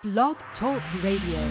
Blog Talk Radio.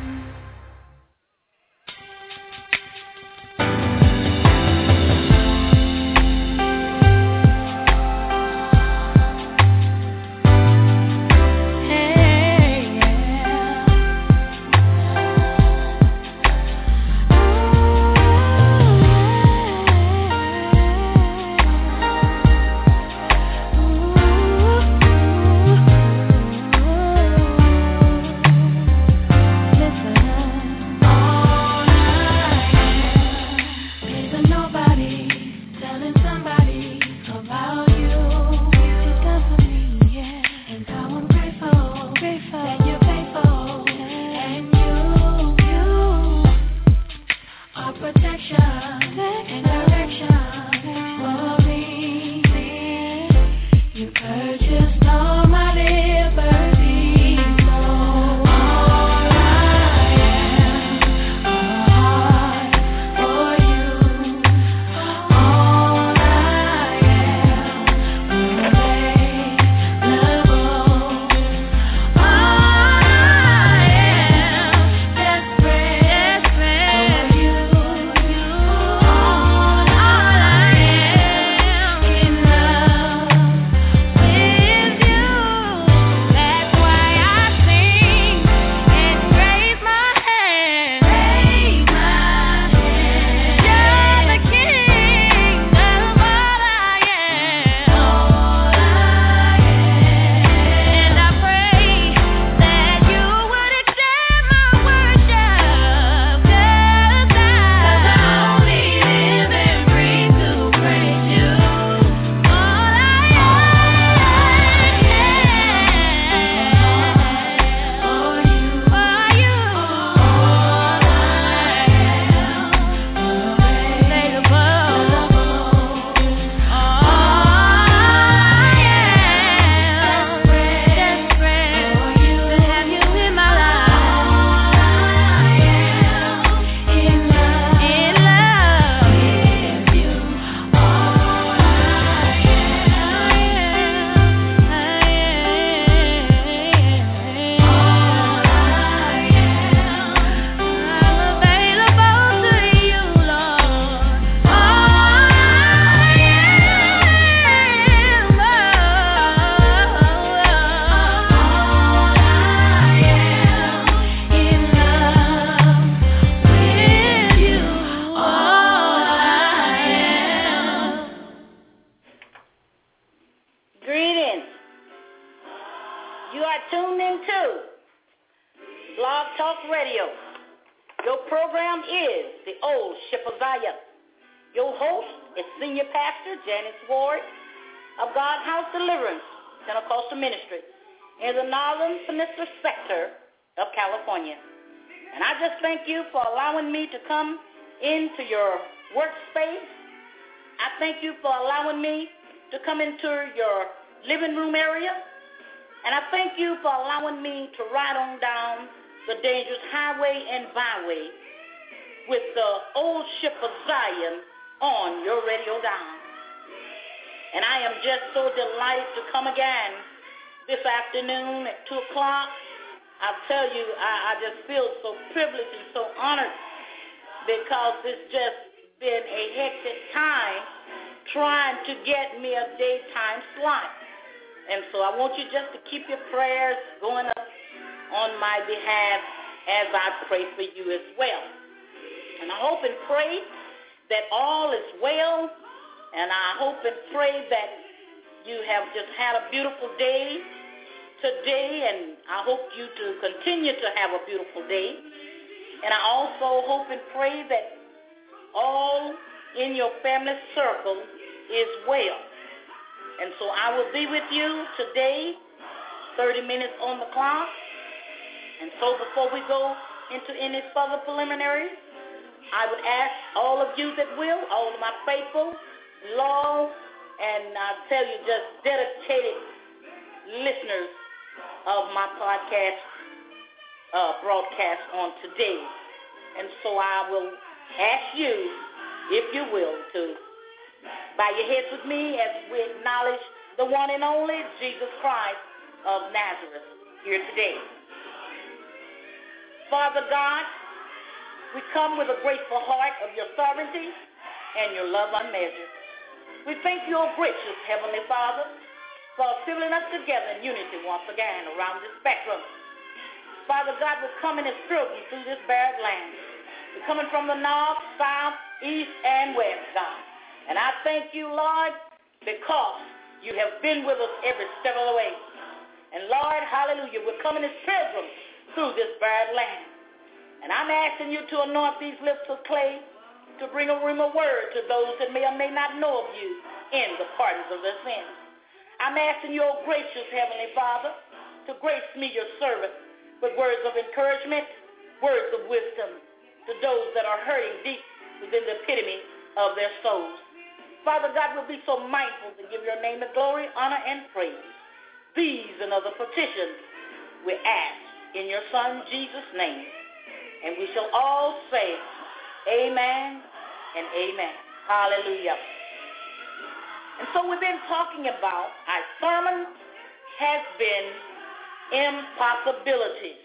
Broadcast on today. And so I will ask you, if you will, to bow your heads with me as we acknowledge the one and only Jesus Christ of Nazareth here today. Father God, we come with a grateful heart of your sovereignty and your love unmeasured. We thank you, O gracious Heavenly Father, for assembling us together in unity once again around this spectrum. Father God, we're coming and struggling through this barren land. We're coming from the north, south, east, and west, God. And I thank you, Lord, because you have been with us every step of the way. And Lord, hallelujah, we're coming as pilgrims through this barren land. And I'm asking you to anoint these lips of clay to bring a rhema word to those that may or may not know of you in the pardons of their sins. I'm asking you, O gracious Heavenly Father, to grace me, your servant, with words of encouragement, words of wisdom to those that are hurting deep within the epitome of their souls. Father God, we'll be so mindful to give your name the glory, honor, and praise. These and other petitions we ask in your Son Jesus' name. And we shall all say amen and amen. Hallelujah. And so we've been talking about, our sermon has been impossibilities.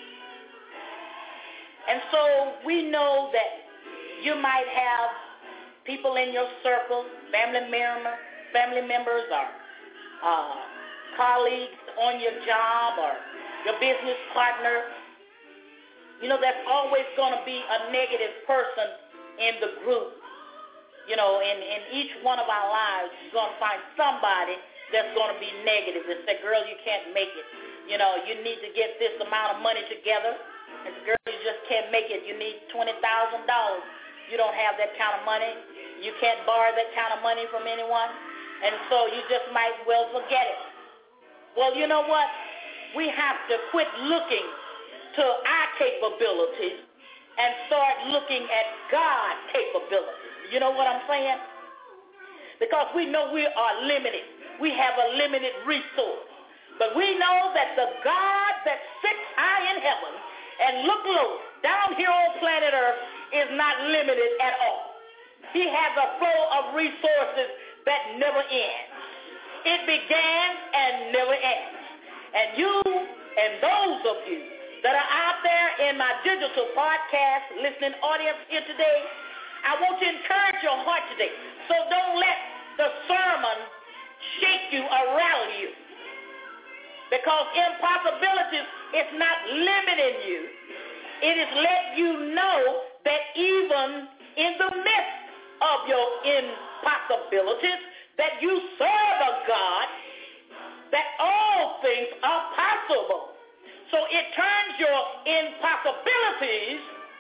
And so we know that you might have people in your circle, family members or colleagues on your job or your business partner. You know, there's always going to be a negative person in the group. You know, in each one of our lives, you're going to find somebody that's going to be negative and say, girl, you can't make it. You know, you need to get this amount of money together. And girl, you just can't make it. You need $20,000. You don't have that kind of money. You can't borrow that kind of money from anyone. And so you just might well forget it. Well, you know what? We have to quit looking to our capabilities and start looking at God's capabilities. You know what I'm saying? Because we know we are limited. We have a limited resource. But we know that the God that sits high in heaven and look low down here on planet Earth is not limited at all. He has a flow of resources that never ends. It began and never ends. And you and those of you that are out there in my digital podcast listening audience here today, I want to encourage your heart today. So don't let the sermon shake you or rattle you. Because impossibilities is not limiting you. It is letting you know that even in the midst of your impossibilities, that you serve a God, that all things are possible. So it turns your impossibilities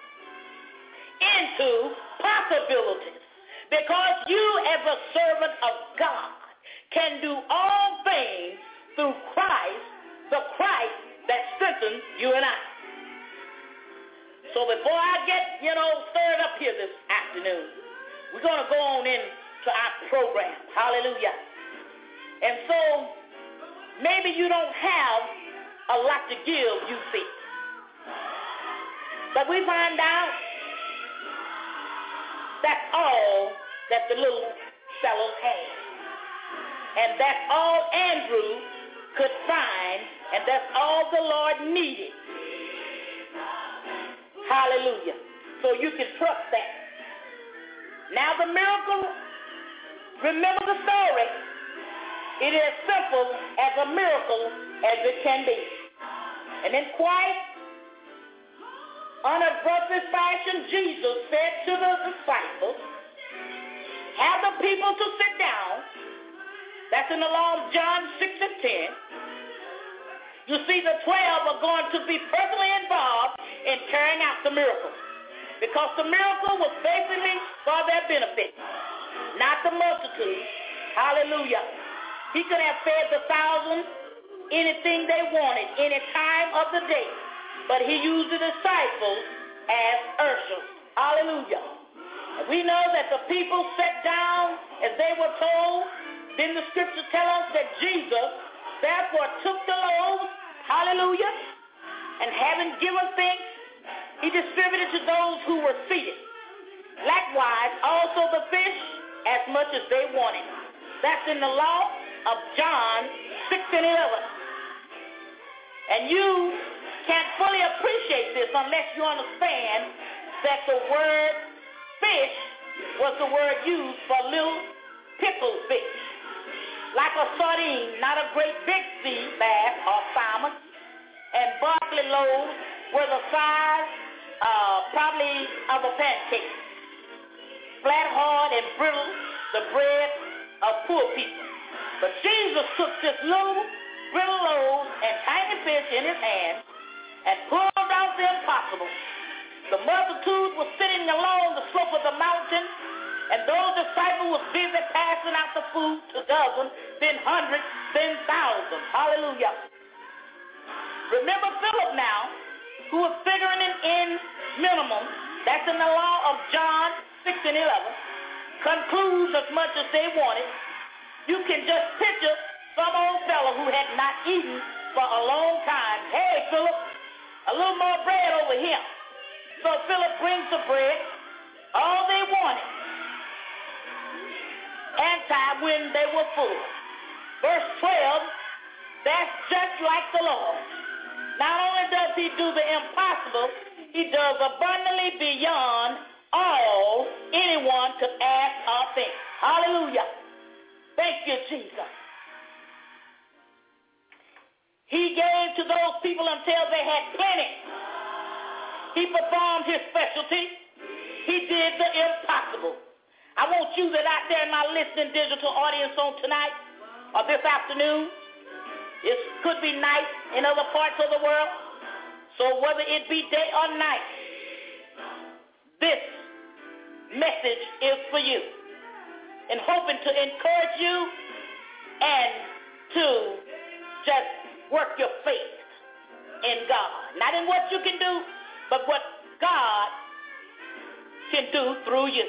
into possibilities. Because you as a servant of God can do all things through Christ, the Christ that strengthens you and I. So before I get, stirred up here this afternoon, we're going to go on into our program. Hallelujah. And so maybe you don't have a lot to give, you see. But we find out that's all that the little fellow had. And that's all Andrew could find, and that's all the Lord needed. Hallelujah. So you can trust that. Now the miracle, remember the story. It is as simple as a miracle as it can be. And in quite unabrupt fashion, Jesus said to the disciples, have the people to sit down. That's in the law of John 6 and 10. You see, the 12 are going to be personally involved in carrying out the miracle. Because the miracle was basically for their benefit, not the multitude. Hallelujah. He could have fed the thousands anything they wanted, any time of the day. But he used the disciples as ushers. Hallelujah. And we know that the people sat down as they were told. Then the scriptures tell us that Jesus therefore took the loaves, hallelujah, and having given thanks, he distributed to those who were seated. Likewise, also the fish, as much as they wanted. That's in the law of John 6 and 11. And you can't fully appreciate this unless you understand that the word fish was the word used for little pickled fish, like a sardine, not a great big sea bass or salmon. And barley loaves were the size probably of a pancake, flat, hard, and brittle, the bread of poor people. But Jesus took this little brittle loaves and tiny fish in his hand and pulled out the impossible. The multitude was sitting along the slope of the mountain, and those disciples were busy passing out the food to dozens, then hundreds, then thousands. Hallelujah. Remember Philip now, who was figuring in minimum, that's in the law of John 6 and 11, concludes as much as they wanted. You can just picture some old fellow who had not eaten for a long time. Hey, Philip, a little more bread over here. So Philip brings the bread, all they wanted, when they were full. Verse 12, that's just like the Lord. Not only does he do the impossible, he does abundantly beyond all anyone could ask or think. Hallelujah. Thank you, Jesus. He gave to those people until they had plenty. He performed his specialty. He did the impossible. I want you that out there in my listening digital audience on tonight or this afternoon, it could be night in other parts of the world, so whether it be day or night, this message is for you, and hoping to encourage you and to just work your faith in God. Not in what you can do, but what God can do through you.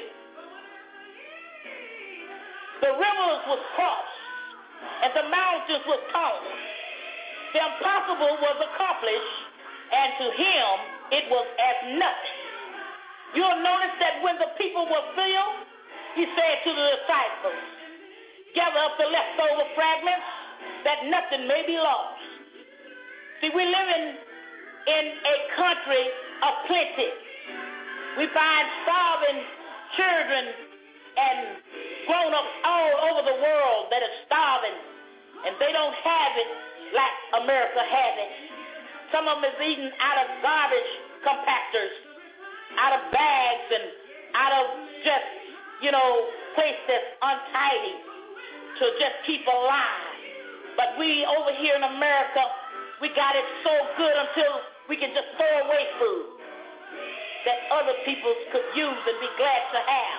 The rivers were crossed and the mountains were torn. The impossible was accomplished, and to him it was as nothing. You'll notice that when the people were filled, he said to the disciples, gather up the leftover fragments that nothing may be lost. See, we live in a country of plenty. We find starving children and grown-ups all over the world that are starving, and they don't have it like America has it. Some of them is eating out of garbage compactors, out of bags, and out of just, place that's untidy to just keep alive. But we over here in America, we got it so good until we can just throw away food that other people could use and be glad to have.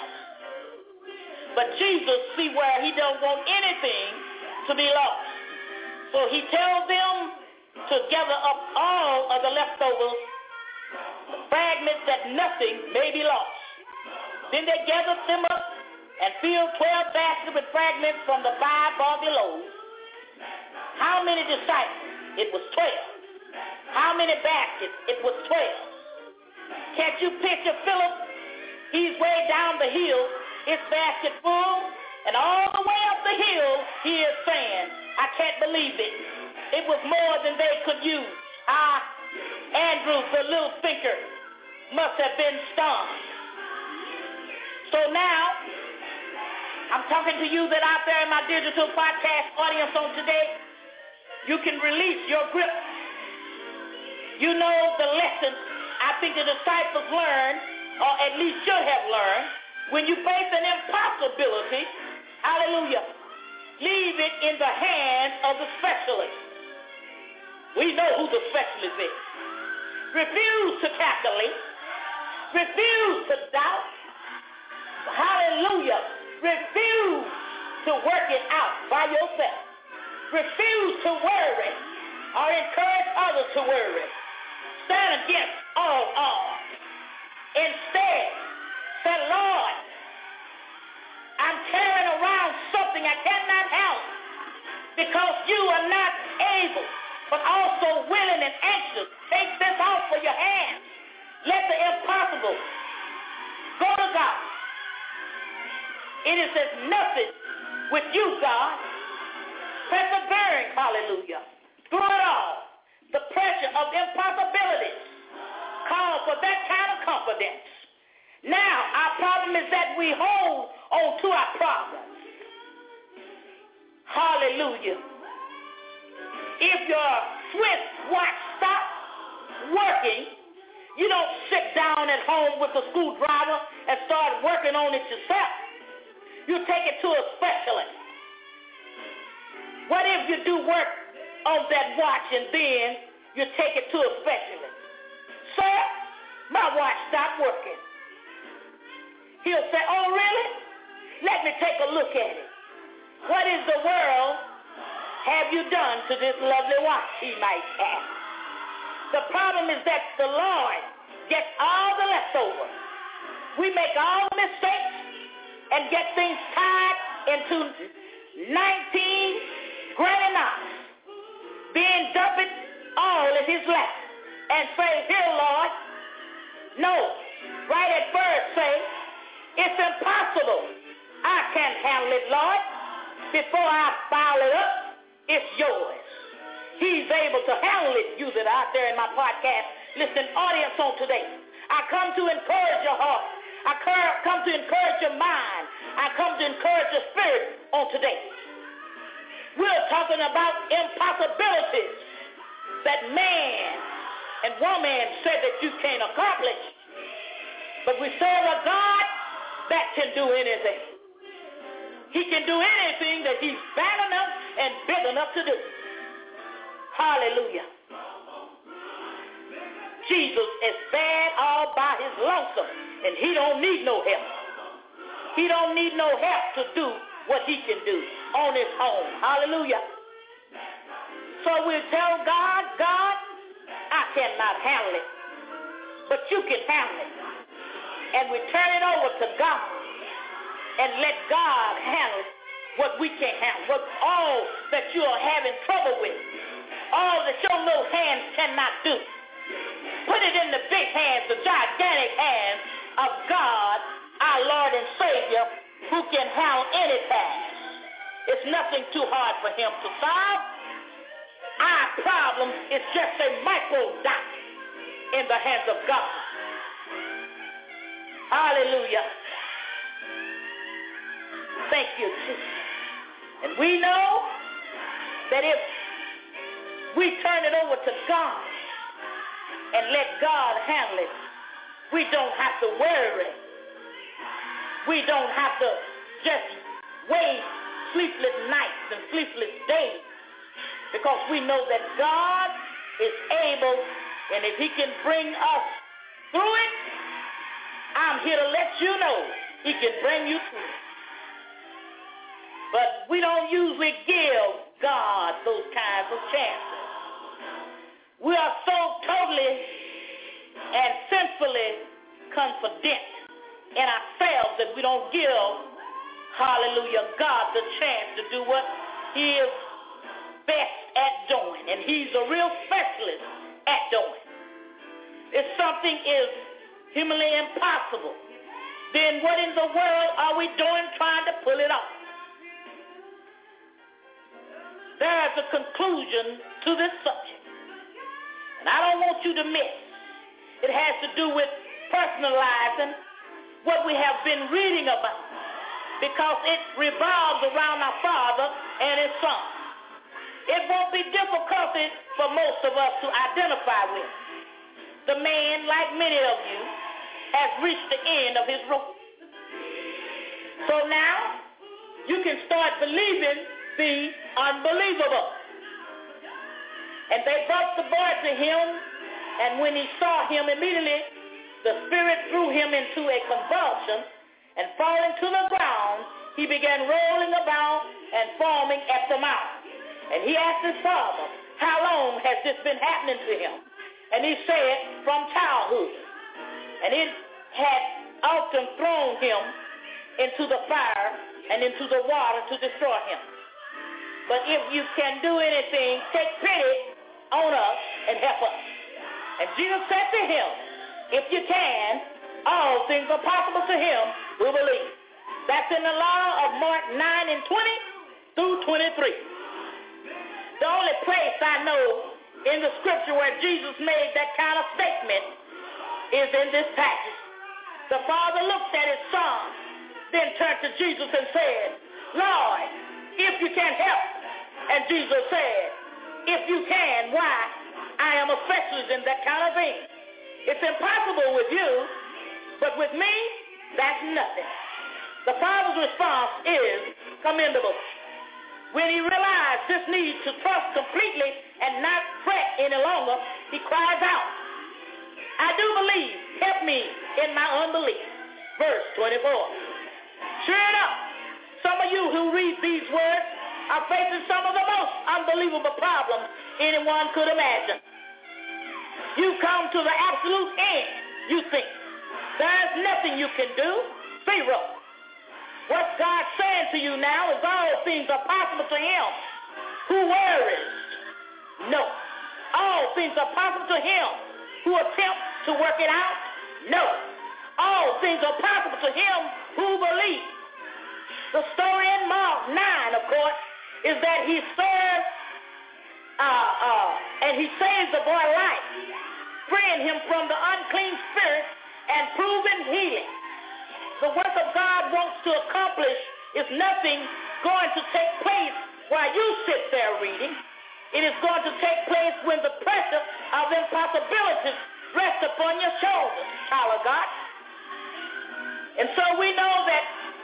But Jesus, see where he don't want anything to be lost. So he tells them to gather up all of the leftovers, fragments that nothing may be lost. Then they gathered them up and filled 12 baskets with fragments from the 5 barley loaves. How many disciples? It was 12. How many baskets? It was 12. Can't you picture Philip? He's way down the hill, his basket full, and all the way up the hill, he is saying, I can't believe it. It was more than they could use. Andrew, the little thinker, must have been stunned. So now, I'm talking to you that out there in my digital podcast audience on today, you can release your grip. You know the lesson I think the disciples learned, or at least should have learned, when you face an impossibility, hallelujah, leave it in the hands of the specialist. We know who the specialist is. Refuse to calculate. Refuse to doubt. Hallelujah. Refuse to work it out by yourself. Refuse to worry or encourage others to worry. Stand against all odds. Instead, say, Lord, I'm carrying around something I cannot help because you are not able, but also willing and anxious. Take this off of your hands. Let the impossible go to God. It is as nothing with you, God. Persevering, hallelujah, through it all. the pressure of impossibilities call for that kind of confidence. Now, our problem is that we hold on to our problems. Hallelujah. If your Swiss watch stops working, you don't sit down at home with a screwdriver and start working on it yourself. You take it to a specialist. What if you do work on that watch and then you take it to a specialist? Sir, my watch stopped working. He'll say, oh, really? Let me take a look at it. What in the world have you done to this lovely watch, he might ask. The problem is that the Lord gets all the leftovers. We make all the mistakes and get things tied into 19 granny knots, then dump it all in his lap and say, here, Lord. No, right at first say, it's impossible. I can't handle it, Lord. Before I file it up, it's yours. He's able to handle it. Use it out there in my podcast. Listen, audience on today. I come to encourage your heart. I come to encourage your mind. I come to encourage your spirit on today. We're talking about impossibilities that man and woman said that you can't accomplish. But we serve a God that can do anything. He can do anything that he's bad enough and big enough to do. Hallelujah. Jesus is bad all by his lonesome, and he don't need no help. He don't need no help to do what he can do on his own. Hallelujah. So we tell God, God, I cannot handle it, but you can handle it. And we turn it over to God and let God handle what we can't handle, what all that you are having trouble with, all that your little hands cannot do. Put it in the big hands, the gigantic hands of God, our Lord and Savior, who can handle any task. It's nothing too hard for him to solve. Our problem is just a micro dot in the hands of God. Hallelujah. Thank you, Jesus. And we know that if we turn it over to God and let God handle it, we don't have to worry. We don't have to just waste sleepless nights and sleepless days, because we know that God is able, and if he can bring us through it, I'm here to let you know he can bring you through it. But we don't usually give God those kinds of chances. We are so totally and sinfully confident in ourselves that we don't give, hallelujah, God the chance to do what he is best at doing. And he's a real specialist at doing. If something is humanly impossible, then what in the world are we doing trying to pull it off? There's a conclusion to this subject, and I don't want you to miss. It has to do with personalizing what we have been reading about, because it revolves around our Father and his Son. It won't be difficult for most of us to identify with. The man, like many of you, has reached the end of his rope. So now you can start believing the unbelievable. And they brought the boy to him, and when he saw him, immediately the spirit threw him into a convulsion, and falling to the ground, he began rolling about and foaming at the mouth. And he asked his father, how long has this been happening to him? And he said, from childhood. And it had often thrown him into the fire and into the water to destroy him. But if you can do anything, take pity on us and help us. And Jesus said to him, if you can, all things are possible to him who believes. That's in the law of Mark 9 and 20 through 23. The only place I know in the scripture where Jesus made that kind of statement is in this passage. The father looked at his son, then turned to Jesus and said, Lord, if you can help. And Jesus said, if you can, why? I am a specialist in that kind of thing. It's impossible with you, but with me, that's nothing. The father's response is commendable. When he realized this need to trust completely and not fret any longer, he cries out, I do believe, help me in my unbelief. Verse 24. Sure enough, some of you who read these words are facing some of the most unbelievable problems anyone could imagine. You come to the absolute end, you think. There's nothing you can do. Zero. What God's saying to you now is all things are possible to him who worries. No. All things are possible to him who attempts to work it out. No. All things are possible to him who believes. The story in Mark 9, of course, is that he served and he saved the boy's life, freeing him from the unclean spirit and proving healing. The work of God wants to accomplish is nothing going to take place while you sit there reading. It is going to take place when the pressure of impossibilities rests upon your shoulders, child of God. And so we know that,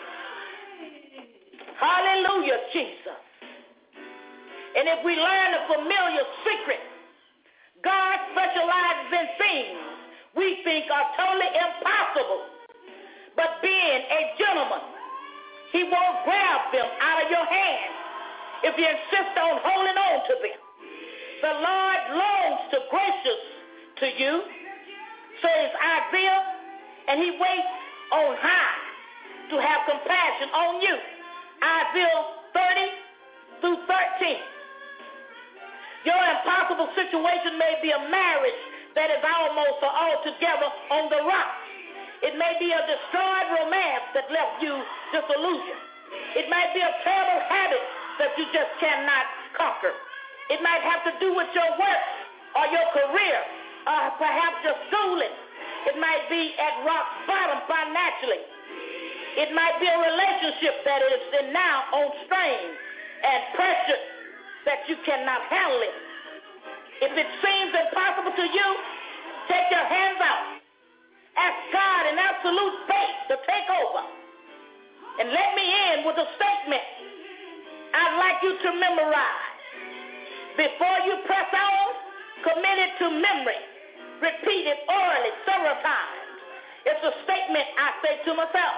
hallelujah, Jesus. And if we learn a familiar secret, God specializes in things we think are totally impossible. But being a gentleman, he won't grab them out of your hand if you insist on holding on to them. The Lord longs to gracious to you, says Isaiah, and he waits on high to have compassion on you. Isaiah 30 through 13. Your impossible situation may be a marriage that is almost or altogether on the rocks. It may be a destroyed romance that left you disillusioned. It might be a terrible habit that you just cannot conquer. It might have to do with your work or your career or perhaps your schooling. It might be at rock bottom financially. It might be a relationship that is now on strain and pressure that you cannot handle it. If it seems impossible to you, take your hands out. Ask God in absolute faith to take over. And let me end with a statement I'd like you to memorize. Before you press on, commit it to memory. Repeat it orally several times. It's a statement I say to myself.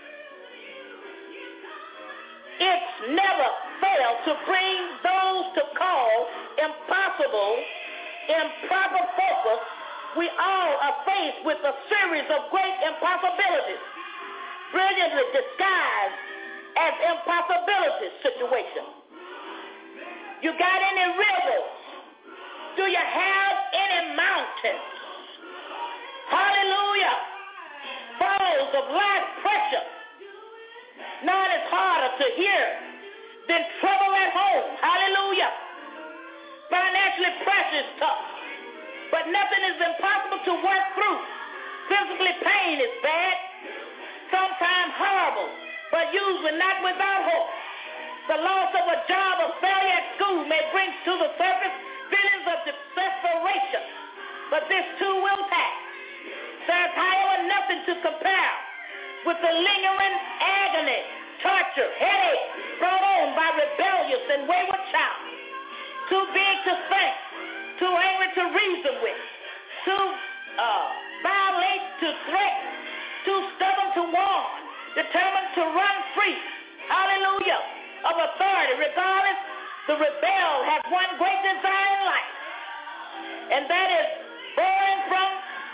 It's never failed to bring those to call impossible, improper focus. We all are faced with a series of great impossibilities, brilliantly disguised as impossibility situations. You got any rivers? Do you have any mountains? Hallelujah. Falls of life pressure. None is harder to hear than trouble at home. Hallelujah. Financially pressure is tough, but nothing is impossible to work through. Physically pain is bad, sometimes horrible, but usually not without hope. The loss of a job or failure at school may bring to the surface feelings of desperation, but this too will pass. There's, however, nothing to compare with the lingering agony, torture, headache brought on by rebellious and wayward child. Too big to think, too angry to reason with, too violate to threaten, too stubborn to warn, determined to run free, hallelujah, of authority. Regardless, the rebel has one great desire in life, and that is born from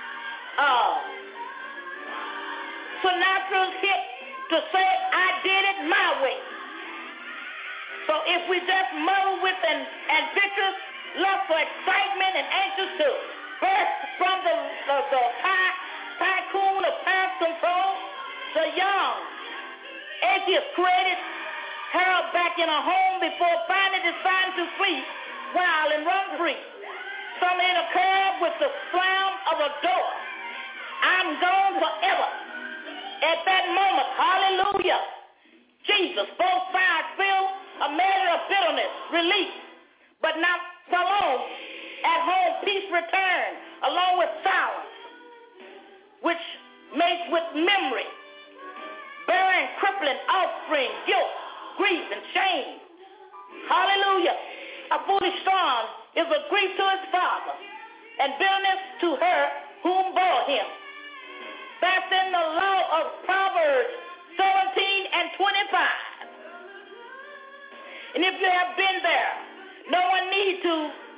Sinatra's hit to say, I did it my way. So if we just muddle with an ambitious lust for excitement and anxious to burst from the tycoon of past control, the young atheist created her back in a home before finally deciding to flee wild and run free. something occurred with the slam of a door. I'm gone forever. At that moment, hallelujah, Jesus, both sides feel a measure of bitterness, relief, but not so long. At home, peace returns, along with silence, which mates with memory, bearing crippling offspring, guilt, grief, and shame. Hallelujah. A foolish son is a grief to his father, and bitterness to her whom bore him. That's in the law of Proverbs 17 and 25. And if you have been there, no one needs to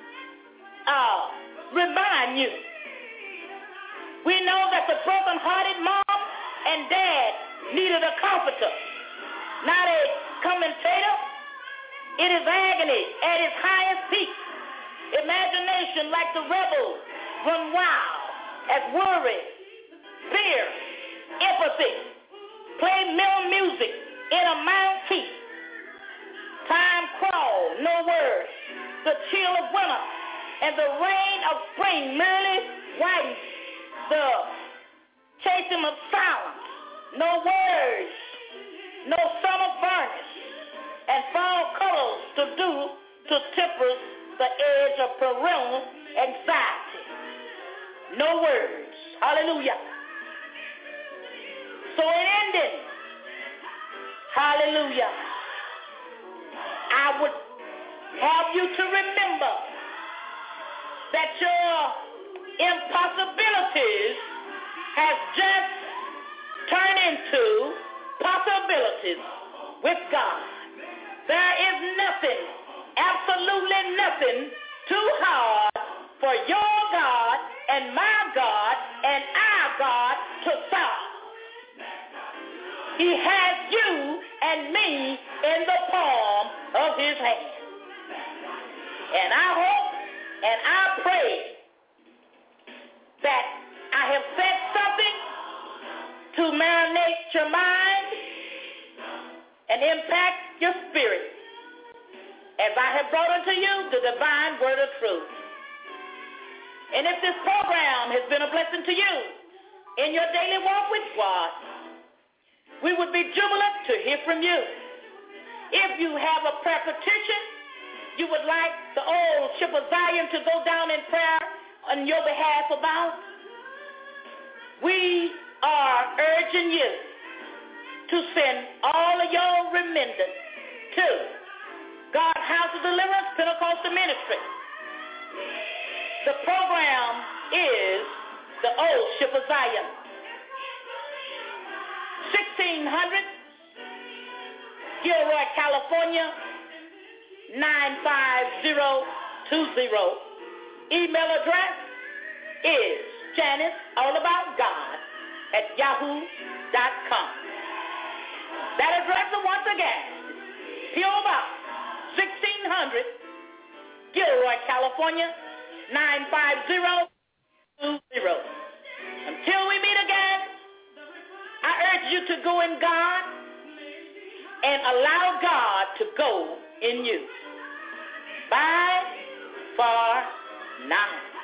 remind you. We know that the broken-hearted mom and dad needed a comforter, not a commentator. It is agony at its highest peak. Imagination, like the rebels, run wild as worry, fear, empathy, play mill music in a mind key. Time crawl, no words. The chill of winter and the rain of spring merely whitens the chasing of silence. No words, no summer furnace, and fall colors to do to temper the edge of parental anxiety. No words. Hallelujah. So in ending, hallelujah, I would have you to remember that your impossibilities has just turned into possibilities with God. There is nothing, absolutely nothing too hard for your God and my God and our God to solve. He has you and me in the palm of his hand. And I hope and I pray that I have said something to marinate your mind and impact your spirit as I have brought unto you the divine word of truth. And if this program has been a blessing to you in your daily walk with God, we would be jubilant to hear from you. If you have a prayer petition you would like the old ship of Zion to go down in prayer on your behalf about, we are urging you to send all of your reminders to God's House of Deliverance Pentecostal Ministry. The program is the old ship of Zion. 1600 Gilroy, California, 95020. Email address is janiceallaboutgod@yahoo.com. That address once again, P.O. Box 1600 Gilroy, California, 95020. Until we meet again, I urge you to go in God and allow God to go in you. Bye for now.